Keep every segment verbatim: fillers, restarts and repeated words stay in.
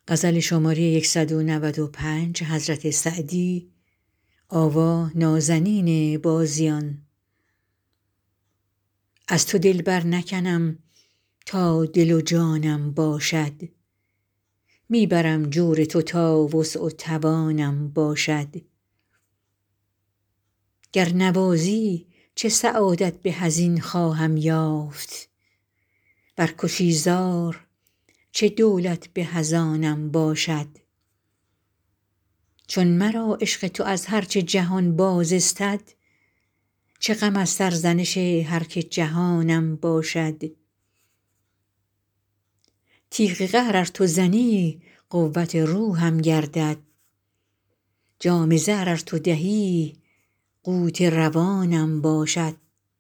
از تو دل برنکنم تا دل و جانم باشد می برم جور تو تا وسع و توانم باشد گر نوازی چه سعادت به از این خواهم یافت ور کشی زار چه دولت به از آنم باشد چون مرا عشق تو از هر چه جهان باز استد چه غم از سرزنش هر که جهانم باشد تیغ قهر ار تو زنی قوت روحم گردد جام زهر ار تو دهی قوت روانم باشد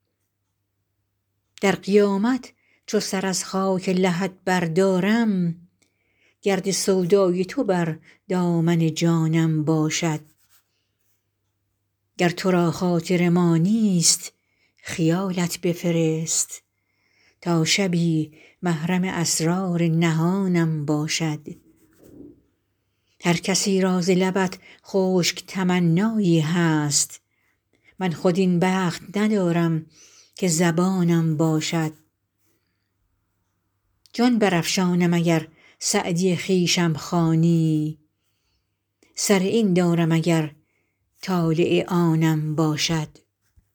در قیامت چو سر از خاک لحد بردارم گرد سودای تو بر دامن جانم باشد گر تو را خاطر ما نیست خیالت بفرست تا شبی محرم اسرار نهانم باشد هر کسی را ز لبت خشک تمنایی هست من خود این بخت ندارم که زبانم باشد جان برافشانم اگر سعدی خویشم خوانی سر این دارم اگر طالع آنم باشد